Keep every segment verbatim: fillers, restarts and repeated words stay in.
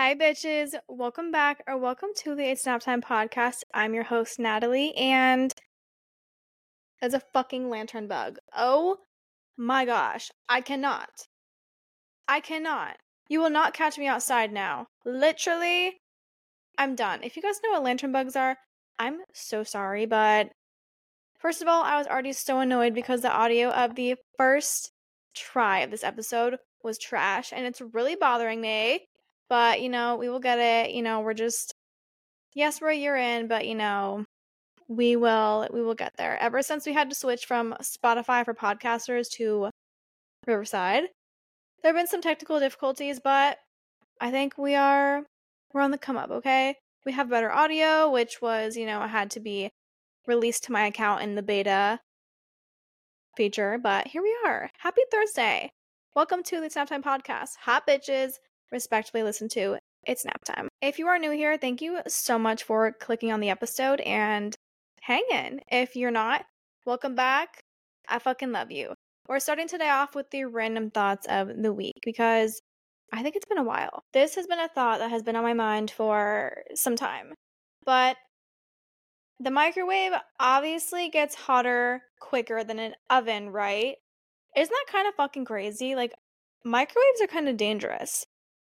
Hi, bitches. Welcome back or welcome to the It's Nap Time podcast. I'm your host, Natalie, and there's a fucking lantern bug. Oh my gosh. I cannot. I cannot. You will not catch me outside now. Literally, I'm done. If you guys know what lantern bugs are, I'm so sorry, but first of all, I was already so annoyed because the audio of the first try of this episode was trash, and it's really bothering me. But, you know, we will get it. You know, we're just, yes, we're a year in, but, you know, we will, we will get there. Ever since we had to switch from Spotify for podcasters to Riverside, there have been some technical difficulties, but I think we are, we're on the come up, okay? We have better audio, which was, you know, had to be released to my account in the beta feature, but here we are. Happy Thursday. Welcome to the Snap Time podcast. Hot bitches, respectfully listen to It's Nap Time. If you are new here, thank you so much for clicking on the episode and hanging. If you're not, welcome back. I fucking love you. We're starting today off with the random thoughts of the week because I think it's been a while. This has been a thought that has been on my mind for some time, but the microwave obviously gets hotter quicker than an oven, right? Isn't that kind of fucking crazy? Like, microwaves are kind of dangerous.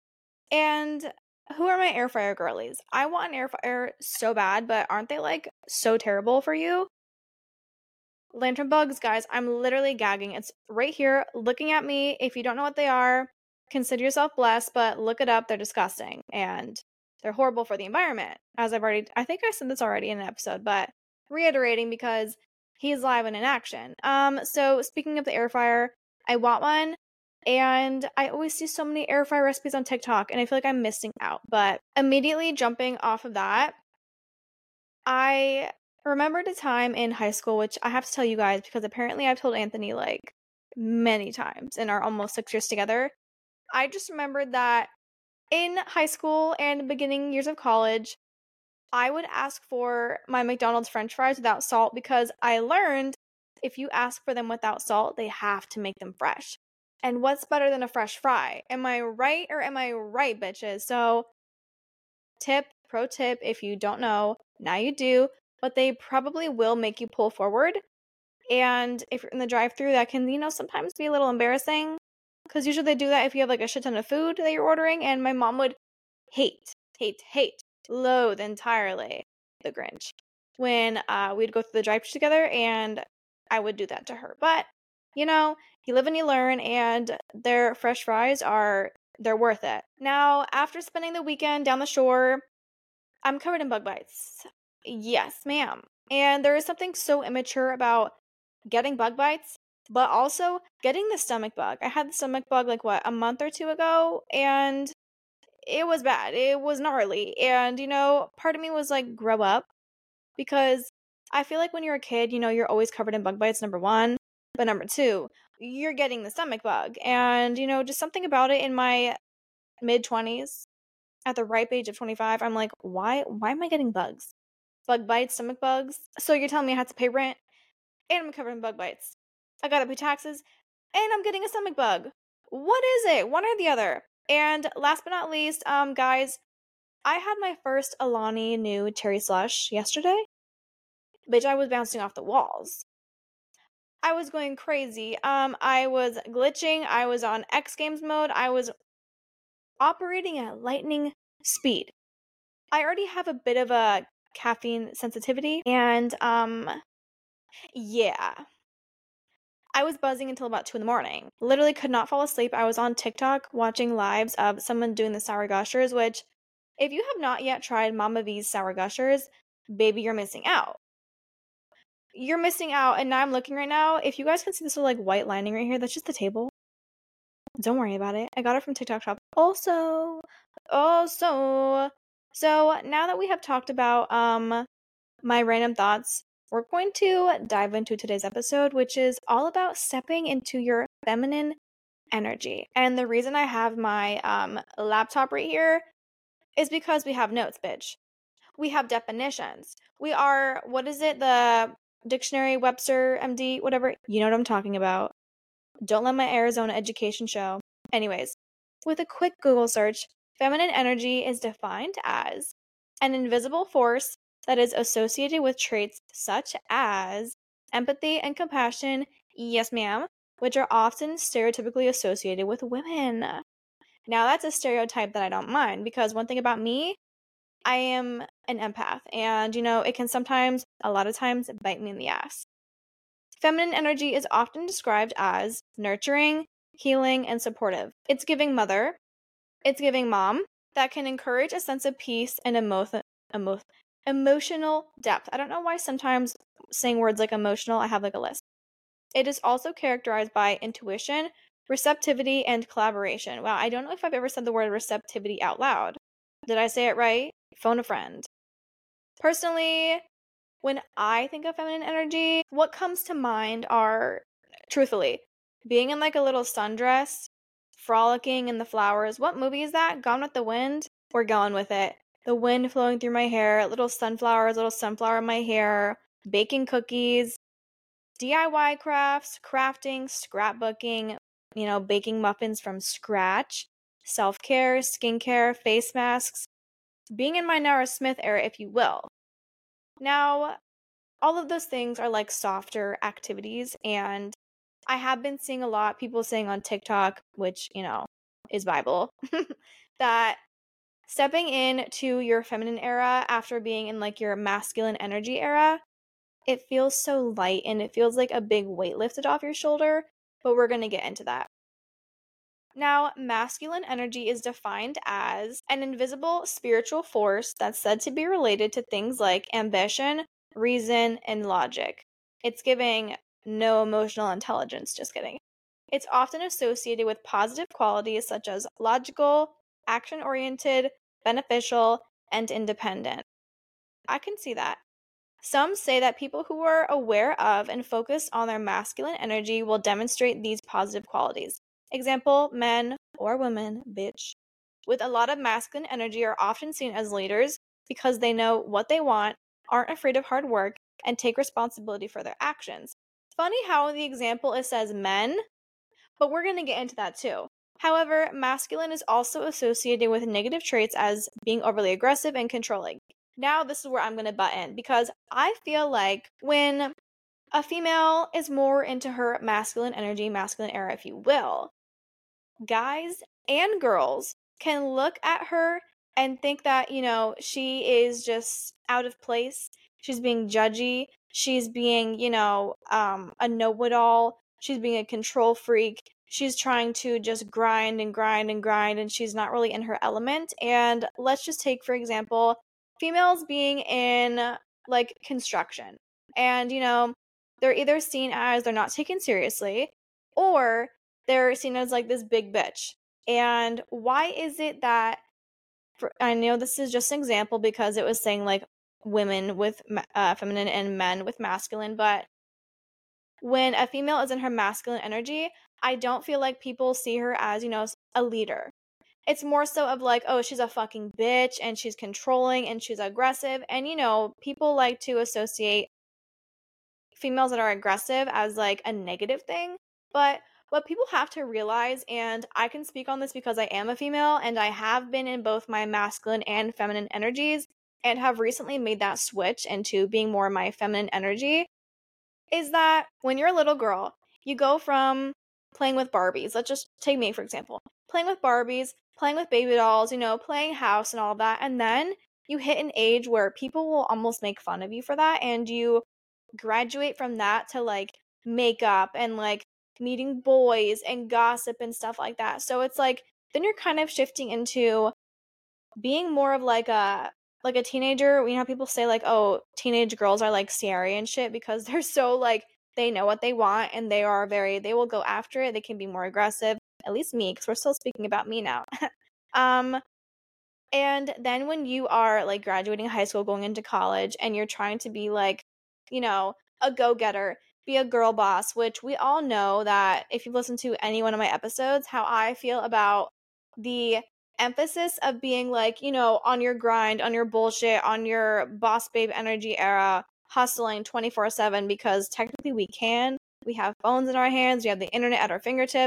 And who are my air fryer girlies? I want an air fryer so bad, but aren't they like so terrible for you? Lantern bugs, guys, I'm literally gagging. It's right here looking at me. If you don't know what they are, consider yourself blessed, but look it up. They're disgusting and they're horrible for the environment. As I've already, I think I said this already in an episode, but reiterating because he's live and in action. Um, so speaking of the air fryer, I want one. And I always see so many air fryer recipes on TikTok and I feel like I'm missing out. But immediately jumping off of that, I remembered a time in high school, which I have to tell you guys because apparently I've told Anthony like many times in our almost six years together. I just remembered that in high school and the beginning years of college, I would ask for my McDonald's french fries without salt because I learned if you ask for them without salt, they have to make them fresh. And what's better than a fresh fry? Am I right or am I right, bitches? So, tip, pro tip, if you don't know, now you do, but they probably will make you pull forward. And if you're in the drive-thru, that can, you know, sometimes be a little embarrassing because usually they do that if you have like a shit ton of food that you're ordering. And my mom would hate, hate, hate, loathe entirely the Grinch when uh, we'd go through the drive-thru together and I would do that to her. But, you know, you live and you learn, and their fresh fries are, they're worth it. Now, after spending the weekend down the shore, I'm covered in bug bites. Yes, ma'am. And there is something so immature about getting bug bites, but also getting the stomach bug. I had the stomach bug like what, a month or two ago, and it was bad. It was gnarly. And, you know, part of me was like, grow up. Because I feel like when you're a kid, you know, you're always covered in bug bites, number one. But number two, you're getting the stomach bug. And, you know, just something about it in my mid twenties, at the ripe age of twenty-five, I'm like, why, why am I getting bugs? Bug bites, stomach bugs. So you're telling me I have to pay rent and I'm covered in bug bites. I gotta pay taxes and I'm getting a stomach bug. What is it? One or the other? And last but not least, um, guys, I had my first Alani Nu cherry slush yesterday. Bitch, I was bouncing off the walls. I was going crazy. Um, I was glitching. I was on X Games mode. I was operating at lightning speed. I already have a bit of a caffeine sensitivity, and um, yeah. I was buzzing until about two in the morning. Literally could not fall asleep. I was on TikTok watching lives of someone doing the sour gushers, which, if you have not yet tried Mama V's sour gushers, baby, you're missing out. You're missing out, and now I'm looking right now. If you guys can see this little like white lining right here, that's just the table. Don't worry about it. I got it from TikTok Shop. Also, also, so now that we have talked about um my random thoughts, we're going to dive into today's episode, which is all about stepping into your feminine energy. And the reason I have my um laptop right here is because we have notes, bitch. We have definitions. We are, what is it? The dictionary, Webster, M D, whatever. You know what I'm talking about. Don't let my Arizona education show. Anyways, with a quick Google search, Feminine energy is defined as an invisible force that is associated with traits such as empathy and compassion, yes ma'am, which are often stereotypically associated with women. Now that's a stereotype that I don't mind, because one thing about me, I am an empath, and you know, it can sometimes, a lot of times, bite me in the ass. Feminine energy is often described as nurturing, healing, and supportive. It's giving mother, it's giving mom, that can encourage a sense of peace and emo- emo- emotional depth. I don't know why sometimes saying words like emotional, I have like a list. It is also characterized by intuition, receptivity, and collaboration. Wow, I don't know if I've ever said the word receptivity out loud. Did I say it right? Phone a friend. Personally, when I think of feminine energy, what comes to mind are, truthfully, being in like a little sundress, frolicking in the flowers. What movie is that? Gone with the Wind? We're going with it. The wind flowing through my hair, little sunflowers, little sunflower in my hair, baking cookies, D I Y crafts, crafting, scrapbooking, you know, baking muffins from scratch, self-care, skincare, face masks, being in my Nara Smith era, if you will. Now, all of those things are like softer activities, and I have been seeing a lot people saying on TikTok, which, you know, is Bible, that stepping into your feminine era after being in like your masculine energy era, it feels so light and it feels like a big weight lifted off your shoulder, but we're going to get into that. Now, masculine energy is defined as an invisible spiritual force that's said to be related to things like ambition, reason, and logic. It's giving no emotional intelligence, just kidding. It's often associated with positive qualities such as logical, action-oriented, beneficial, and independent. I can see that. Some say that people who are aware of and focus on their masculine energy will demonstrate these positive qualities. Example, men or women, bitch, with a lot of masculine energy are often seen as leaders because they know what they want, aren't afraid of hard work, and take responsibility for their actions. Funny how the example it says men, but we're going to get into that too. However, masculine is also associated with negative traits as being overly aggressive and controlling. Now this is where I'm going to butt in, because I feel like when a female is more into her masculine energy, masculine era, if you will, guys and girls can look at her and think that, you know, she is just out of place. She's being judgy. She's being, you know, um, a know-it-all. She's being a control freak. She's trying to just grind and grind and grind, and she's not really in her element. And let's just take, for example, females being in, like, construction. And, you know, they're either seen as they're not taken seriously, or they're seen as like this big bitch. And why is it that, for, I know this is just an example because it was saying like women with uh, feminine and men with masculine, but when a female is in her masculine energy, I don't feel like people see her as, you know, a leader. It's more so of like, oh, she's a fucking bitch and she's controlling and she's aggressive. And, you know, people like to associate females that are aggressive as like a negative thing. But what people have to realize, and I can speak on this because I am a female and I have been in both my masculine and feminine energies and have recently made that switch into being more my feminine energy, is that when you're a little girl, you go from playing with Barbies. Let's just take me, for example. Playing with Barbies, playing with baby dolls, you know, playing house and all that. And then you hit an age where people will almost make fun of you for that. And you graduate from that to like makeup and like meeting boys and gossip and stuff like that. So it's like, then you're kind of shifting into being more of like a like a teenager. You know how people say like, oh, teenage girls are like scary and shit because they're so like, they know what they want and they are very, they will go after it. They can be more aggressive, at least me, because we're still speaking about me now. um and then when you are like graduating high school, going into college, and you're trying to be like, you know, a go-getter, be a girl boss, which we all know that if you've listened to any one of my episodes, how I feel about the emphasis of being like, you know, on your grind, on your bullshit, on your boss babe energy era, hustling twenty-four seven, because technically we can. We have phones in our hands, we have the internet at our fingertips.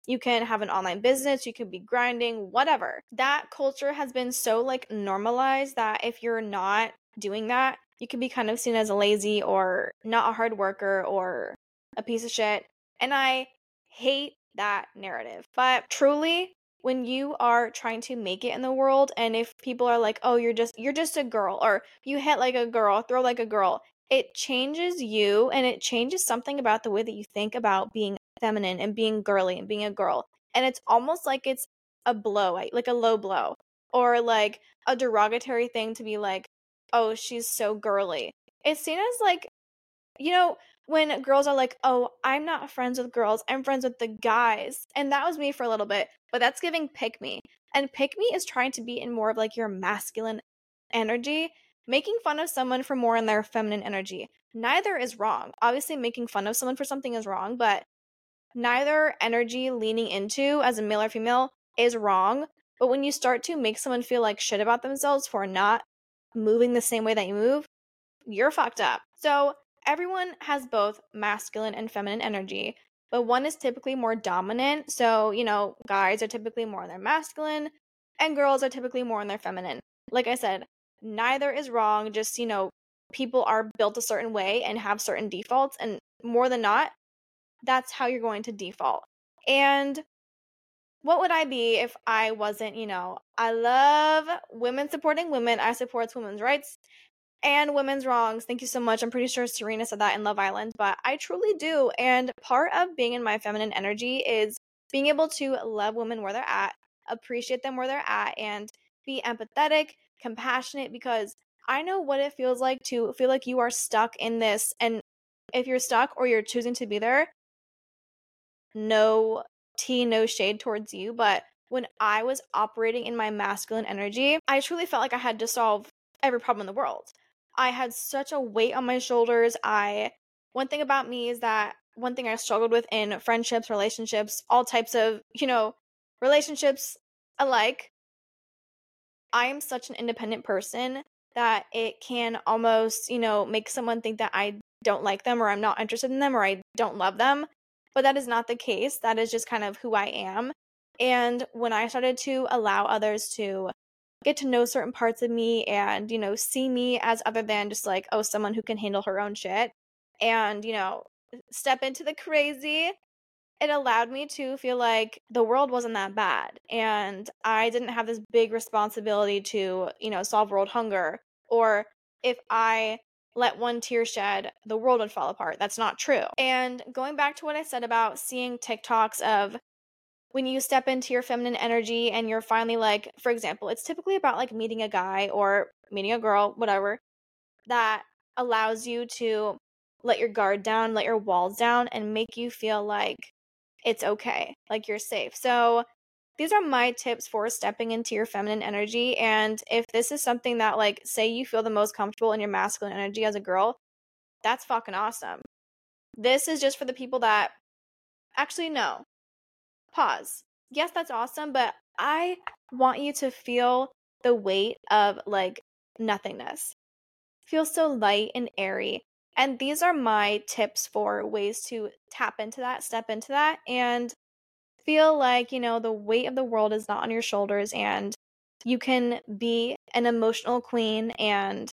You can have an online business, you could be grinding, whatever. That culture has been so like normalized that if you're not doing that, you can be kind of seen as lazy or not a hard worker or a piece of shit. And I hate that narrative. But truly, when you are trying to make it in the world, and if people are like, oh, you're just you're just a girl, or you hit like a girl, throw like a girl, it changes you and it changes something about the way that you think about being feminine and being girly and being a girl. And it's almost like it's a blow, like a low blow, or like a derogatory thing to be like, oh, she's so girly. It's seen as like, you know, when girls are like, oh, I'm not friends with girls, I'm friends with the guys. And that was me for a little bit, but that's giving pick me. And pick me is trying to be in more of like your masculine energy, making fun of someone for more in their feminine energy. Neither is wrong. Obviously, making fun of someone for something is wrong, but neither energy leaning into as a male or female is wrong. But when you start to make someone feel like shit about themselves for not moving the same way that you move, you're fucked up. So everyone has both masculine and feminine energy, but one is typically more dominant. So, you know, guys are typically more in their masculine and girls are typically more in their feminine. Like I said, neither is wrong. Just, you know, people are built a certain way and have certain defaults. And more than not, that's how you're going to default. And what would I be if I wasn't, you know, I love women supporting women. I support women's rights and women's wrongs. Thank you so much. I'm pretty sure Serena said that in Love Island, but I truly do. And part of being in my feminine energy is being able to love women where they're at, appreciate them where they're at, and be empathetic, compassionate, because I know what it feels like to feel like you are stuck in this. And if you're stuck or you're choosing to be there, no tea, no shade towards you, but when I was operating in my masculine energy, I truly felt like I had to solve every problem in the world. I had such a weight on my shoulders. I one thing about me is that one thing I struggled with in friendships, relationships, all types of, you know, relationships alike, I am such an independent person that it can almost, you know, make someone think that I don't like them or I'm not interested in them or I don't love them. But that is not the case. That is just kind of who I am. And when I started to allow others to get to know certain parts of me and, you know, see me as other than just like, oh, someone who can handle her own shit and, you know, step into the crazy, it allowed me to feel like the world wasn't that bad and I didn't have this big responsibility to, you know, solve world hunger, or if I let one tear shed, the world would fall apart. That's not true. And going back to what I said about seeing TikToks of when you step into your feminine energy and you're finally like, for example, it's typically about like meeting a guy or meeting a girl, whatever, that allows you to let your guard down, let your walls down, and make you feel like it's okay, like you're safe. So these are my tips for stepping into your feminine energy. And if this is something that, like, say you feel the most comfortable in your masculine energy as a girl, that's fucking awesome. This is just for the people that actually no. Pause. Yes, that's awesome, but I want you to feel the weight of like nothingness. Feel so light and airy. And these are my tips for ways to tap into that, step into that, and feel like, you know, the weight of the world is not on your shoulders and you can be an emotional queen. And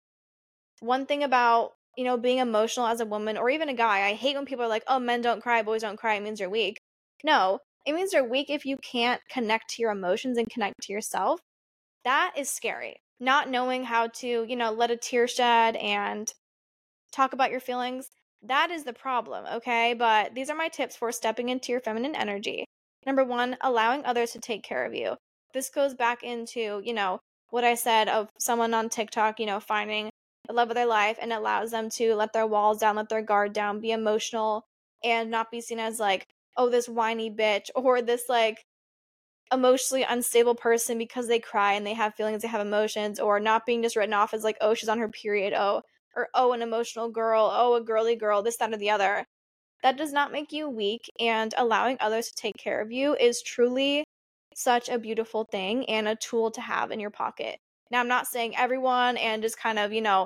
one thing about, you know, being emotional as a woman or even a guy, I hate when people are like, oh, men don't cry, boys don't cry, it means you're weak. No, it means you're weak if you can't connect to your emotions and connect to yourself. That is scary. Not knowing how to, you know, let a tear shed and talk about your feelings, that is the problem, okay? But these are my tips for stepping into your feminine energy. Number one, allowing others to take care of you. This goes back into, you know, what I said of someone on TikTok, you know, finding the love of their life and allows them to let their walls down, let their guard down, be emotional, and not be seen as like, oh, this whiny bitch or this like emotionally unstable person because they cry and they have feelings, they have emotions, or not being just written off as like, oh, she's on her period, oh, or oh, an emotional girl, oh, a girly girl, this, that, or the other. That does not make you weak, and allowing others to take care of you is truly such a beautiful thing and a tool to have in your pocket. Now, I'm not saying everyone and just kind of, you know,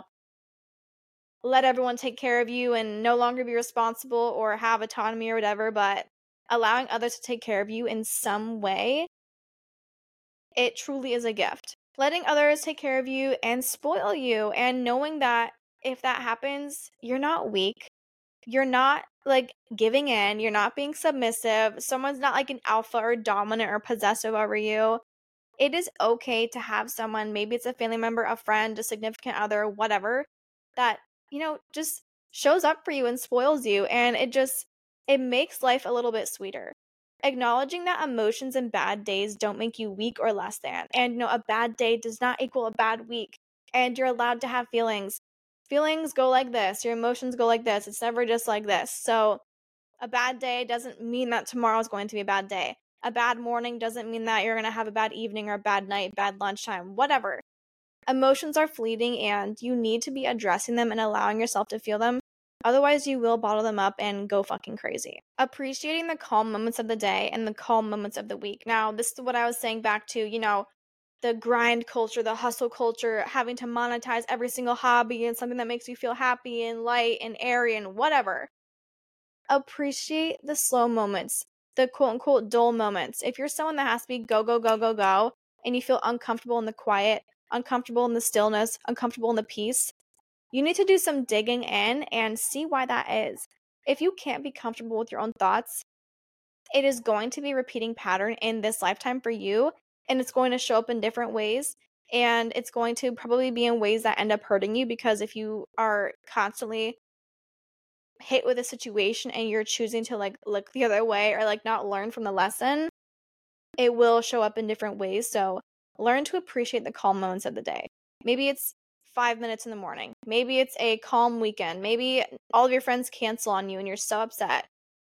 let everyone take care of you and no longer be responsible or have autonomy or whatever, but allowing others to take care of you in some way, it truly is a gift. Letting others take care of you and spoil you, and knowing that if that happens, you're not weak. You're not like giving in. You're not being submissive. Someone's not like an alpha or dominant or possessive over you. It is okay to have someone, maybe it's a family member, a friend, a significant other, whatever, that, you know, just shows up for you and spoils you. And it just, it makes life a little bit sweeter. Acknowledging that emotions and bad days don't make you weak or less than. And, you know, a bad day does not equal a bad week. And you're allowed to have feelings. Feelings go like this. Your emotions go like this. It's never just like this. So a bad day doesn't mean that tomorrow is going to be a bad day. A bad morning doesn't mean that you're going to have a bad evening or a bad night, bad lunchtime, whatever. Emotions are fleeting and you need to be addressing them and allowing yourself to feel them. Otherwise, you will bottle them up and go fucking crazy. Appreciating the calm moments of the day and the calm moments of the week. Now, this is what I was saying back to, you know, the grind culture, the hustle culture, having to monetize every single hobby and something that makes you feel happy and light and airy and whatever. Appreciate the slow moments, the quote unquote dull moments. If you're someone that has to be go, go, go, go, go, and you feel uncomfortable in the quiet, uncomfortable in the stillness, uncomfortable in the peace, you need to do some digging in and see why that is. If you can't be comfortable with your own thoughts, it is going to be a repeating pattern in this lifetime for you, and it's going to show up in different ways, and it's going to probably be in ways that end up hurting you, because if you are constantly hit with a situation and you're choosing to like look the other way or like not learn from the lesson, it will show up in different ways. So learn to appreciate the calm moments of the day. Maybe it's five minutes in the morning. Maybe it's a calm weekend. Maybe all of your friends cancel on you and you're so upset.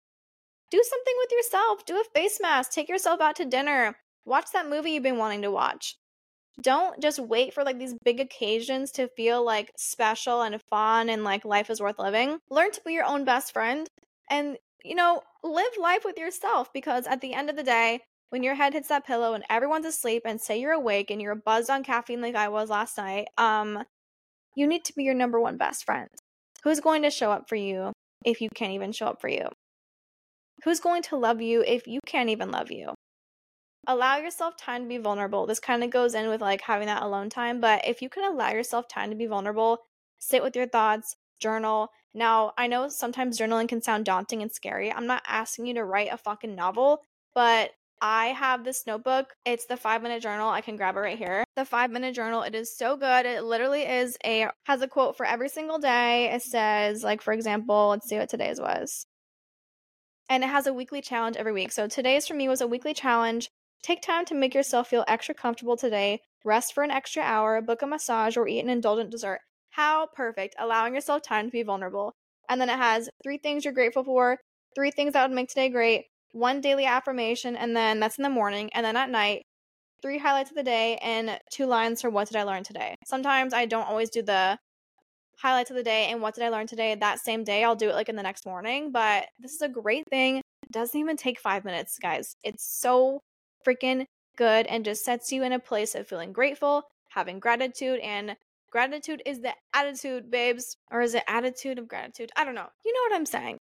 Do something with yourself. Do a face mask. Take yourself out to dinner. Watch that movie you've been wanting to watch. Don't just wait for like these big occasions to feel like special and fun and like life is worth living. Learn to be your own best friend and, you know, live life with yourself, because at the end of the day, when your head hits that pillow and everyone's asleep and say you're awake and you're buzzed on caffeine like I was last night, um, you need to be your number one best friend. Who's going to show up for you if you can't even show up for you? Who's going to love you if you can't even love you? Allow yourself time to be vulnerable. This kind of goes in with like having that alone time, but if you can allow yourself time to be vulnerable, sit with your thoughts, journal. Now, I know sometimes journaling can sound daunting and scary. I'm not asking you to write a fucking novel, but I have this notebook. It's the five minute journal. I can grab it right here. The five minute journal. It is so good. It literally is a, has a quote for every single day. It says, like, for example, let's see what today's was. And it has a weekly challenge every week. So today's for me was a weekly challenge. Take time to make yourself feel extra comfortable today. Rest for an extra hour, book a massage, or eat an indulgent dessert. How perfect. Allowing yourself time to be vulnerable. And then it has three things you're grateful for, three things that would make today great, one daily affirmation, and then that's in the morning. And then at night, three highlights of the day, and two lines for what did I learn today. Sometimes I don't always do the highlights of the day and what did I learn today that same day. I'll do it like in the next morning, but this is a great thing. It doesn't even take five minutes, guys. It's so freaking good and just sets you in a place of feeling grateful, having gratitude, and gratitude is the attitude, babes. Or is it attitude of gratitude? I don't know. You know what I'm saying.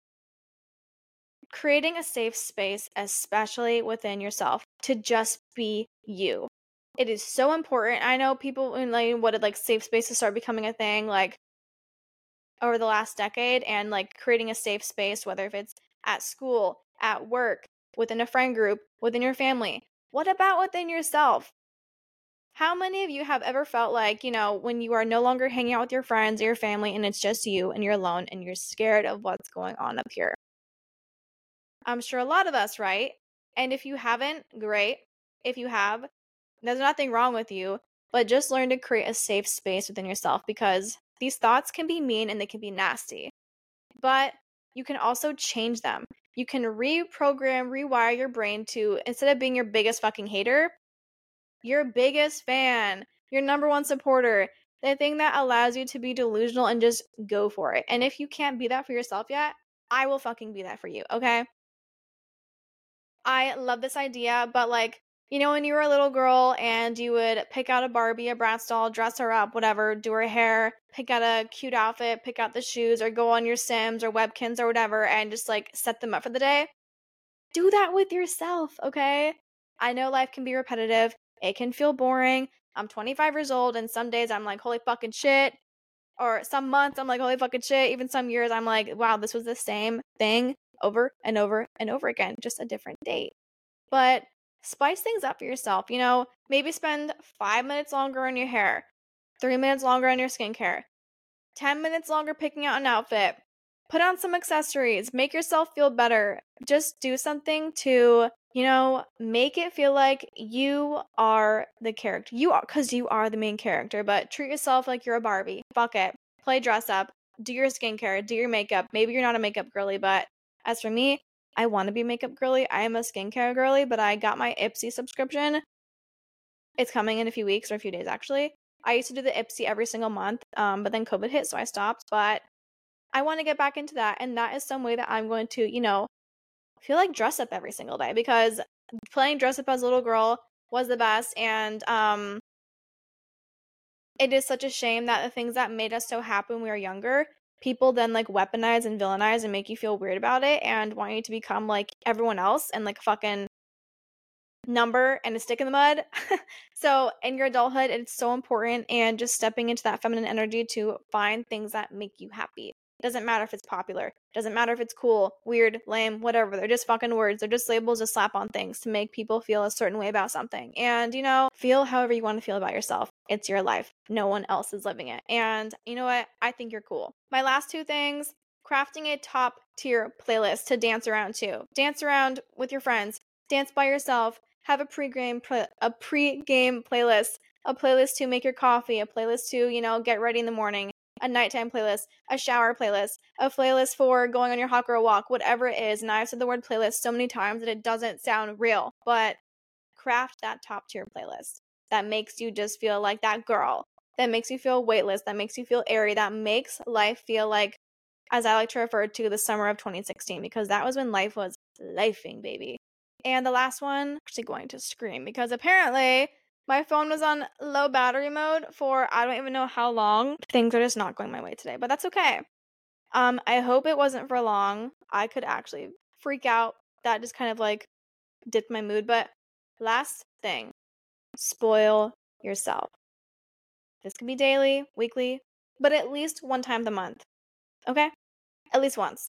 Creating a safe space, especially within yourself, to just be you. It is so important. I know people in like what did like safe spaces start becoming a thing like over the last decade, and like creating a safe space, whether if it's at school, at work, within a friend group, within your family. What about within yourself? How many of you have ever felt like, you know, when you are no longer hanging out with your friends or your family and it's just you and you're alone and you're scared of what's going on up here? I'm sure a lot of us, right? And if you haven't, great. If you have, there's nothing wrong with you, but just learn to create a safe space within yourself, because these thoughts can be mean and they can be nasty, but you can also change them. You can reprogram, rewire your brain to, instead of being your biggest fucking hater, your biggest fan, your number one supporter, the thing that allows you to be delusional and just go for it. And if you can't be that for yourself yet, I will fucking be that for you, okay? I love this idea, but like, you know, when you were a little girl and you would pick out a Barbie, a Bratz doll, dress her up, whatever, do her hair, pick out a cute outfit, pick out the shoes, or go on your Sims or Webkins or whatever and just like set them up for the day. do that with yourself, okay? I know life can be repetitive. It can feel boring. I'm twenty-five years old, and some days I'm like, holy fucking shit. Or some months I'm like, holy fucking shit. Even some years I'm like, wow, this was the same thing over and over and over again, just a different date. But spice things up for yourself. You know, maybe spend five minutes longer on your hair, three minutes longer on your skincare, ten minutes longer picking out an outfit. Put on some accessories, make yourself feel better. Just do something to, you know, make it feel like you are the character. You are, because you are the main character, but treat yourself like you're a Barbie. Fuck it. Play dress up, do your skincare, do your makeup. Maybe you're not a makeup girly, but as for me, I want to be makeup girly. I am a skincare girly, but I got my Ipsy subscription. It's coming in a few weeks or a few days, actually. I used to do the Ipsy every single month, um, but then COVID hit, so I stopped. But I want to get back into that, and that is some way that I'm going to, you know, feel like dress up every single day, because playing dress up as a little girl was the best, and um, it is such a shame that the things that made us so happy when we were younger, people then like weaponize and villainize and make you feel weird about it and want you to become like everyone else and like fucking number and a stick in the mud. So in your adulthood, it's so important, and just stepping into that feminine energy to find things that make you happy. It doesn't matter if it's popular. It doesn't matter if it's cool, weird, lame, whatever. They're just fucking words. They're just labels to slap on things to make people feel a certain way about something. And, you know, feel however you want to feel about yourself. It's your life. No one else is living it. And you know what? I think you're cool. My last two things, crafting a top tier playlist to dance around to. Dance around with your friends. Dance by yourself. Have a pre-game pre- a pre-game playlist, a playlist to make your coffee, a playlist to, you know, get ready in the morning, a nighttime playlist, a shower playlist, a playlist for going on your hot girl walk, whatever it is. And I've said the word playlist so many times that it doesn't sound real, but craft that top tier playlist that makes you just feel like that girl, that makes you feel weightless, that makes you feel airy, that makes life feel like, as I like to refer to, the summer of twenty sixteen, because that was when life was lifing, baby. And the last one, I'm actually going to scream because apparently my phone was on low battery mode for I don't even know how long. Things are just not going my way today, but that's okay. Um, I hope it wasn't for long. I could actually freak out. That just kind of like dipped my mood. But last thing, spoil yourself. This could be daily, weekly, but at least one time a month. Okay? At least once.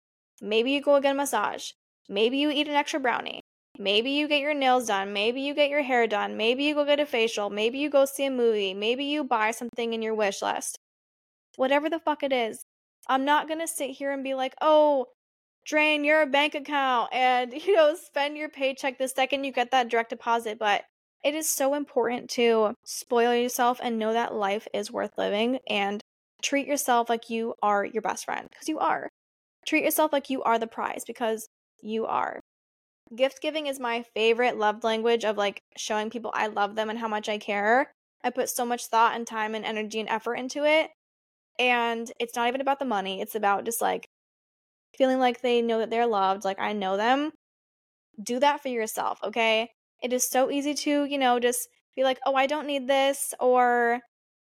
Maybe you go get a massage. Maybe you eat an extra brownie. Maybe you get your nails done. Maybe you get your hair done. Maybe you go get a facial. Maybe you go see a movie. Maybe you buy something in your wish list. Whatever the fuck it is. I'm not going to sit here and be like, oh, drain your bank account and, you know, spend your paycheck the second you get that direct deposit. But it is so important to spoil yourself and know that life is worth living and treat yourself like you are your best friend, because you are. Treat yourself like you are the prize, because you are. Gift giving is my favorite love language of like showing people I love them and how much I care. I put so much thought and time and energy and effort into it. And it's not even about the money. It's about just like feeling like they know that they're loved. Like, I know them. Do that for yourself, okay? It is so easy to, you know, just be like, oh, I don't need this, or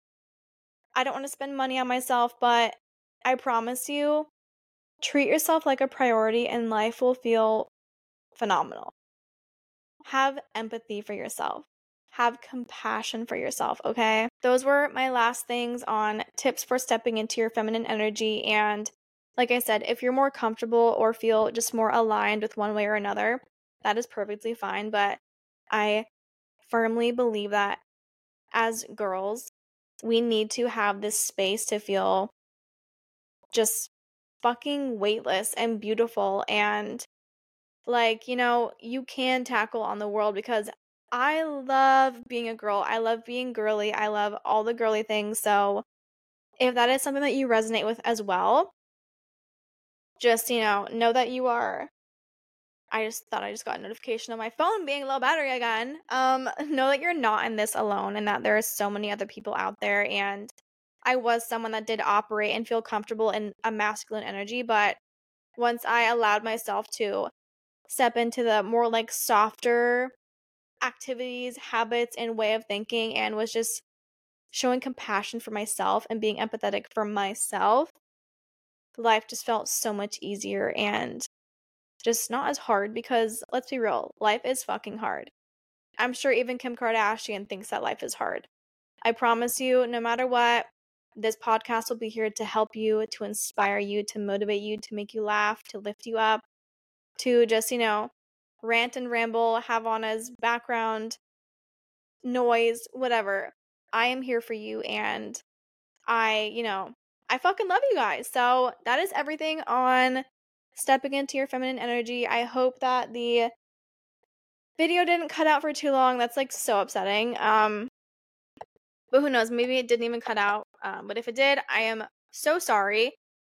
I don't want to spend money on myself. But I promise you, treat yourself like a priority and life will feel phenomenal. Have empathy for yourself. Have compassion for yourself, okay? Those were my last things on tips for stepping into your feminine energy. And like I said, if you're more comfortable or feel just more aligned with one way or another, that is perfectly fine. But I firmly believe that as girls, we need to have this space to feel just fucking weightless and beautiful, and like, you know, you can tackle on the world, because I love being a girl. I love being girly. I love all the girly things. So if that is something that you resonate with as well, just, you know, know that you are. I just thought I just got a notification on my phone being low battery again. Um, know that you're not in this alone, and that there are so many other people out there. And I was someone that did operate and feel comfortable in a masculine energy, but once I allowed myself to step into the more like softer activities, habits, and way of thinking, and was just showing compassion for myself and being empathetic for myself, life just felt so much easier and just not as hard, because let's be real, life is fucking hard. I'm sure even Kim Kardashian thinks that life is hard. I promise you, no matter what, this podcast will be here to help you, to inspire you, to motivate you, to make you laugh, to lift you up, to just, you know, rant and ramble, have on as background noise, whatever. I am here for you, and I, you know, I fucking love you guys. So that is everything on stepping into your feminine energy. I hope that the video didn't cut out for too long. That's like so upsetting. Um, but who knows? Maybe it didn't even cut out. Um, but if it did, I am so sorry.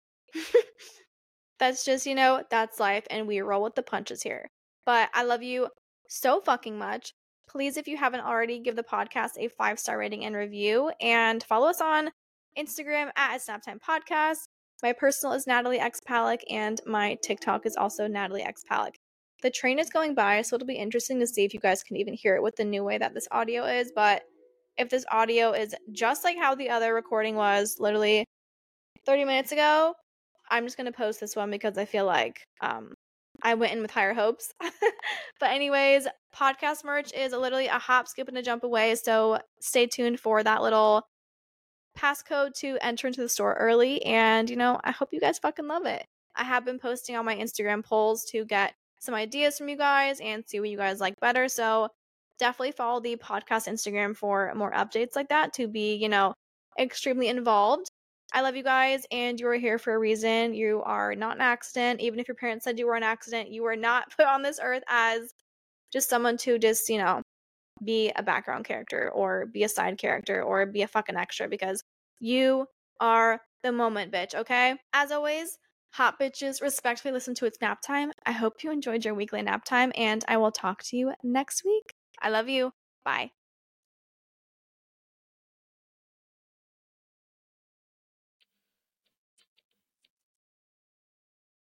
That's just, you know, that's life, and we roll with the punches here. But I love you so fucking much. Please, if you haven't already, give the podcast a five-star rating and review, and follow us on Instagram at It's Naptime Podcast. My personal is Natalie X Palick, and my TikTok is also Natalie X Palick. The train is going by, so it'll be interesting to see if you guys can even hear it with the new way that this audio is. But if this audio is just like how the other recording was literally thirty minutes ago, I'm just going to post this one because I feel like um, I went in with higher hopes. But anyways, podcast merch is literally a hop, skip, and a jump away. So stay tuned for that little passcode to enter into the store early. And, you know, I hope you guys fucking love it. I have been posting on my Instagram polls to get some ideas from you guys and see what you guys like better. So definitely follow the podcast Instagram for more updates like that, to be, you know, extremely involved. I love you guys, and you are here for a reason. You are not an accident. Even if your parents said you were an accident, you were not put on this earth as just someone to just, you know, be a background character or be a side character or be a fucking extra, because you are the moment, bitch, okay? As always, hot bitches, respectfully listen to It's Nap Time. I hope you enjoyed your weekly nap time, and I will talk to you next week. I love you. Bye.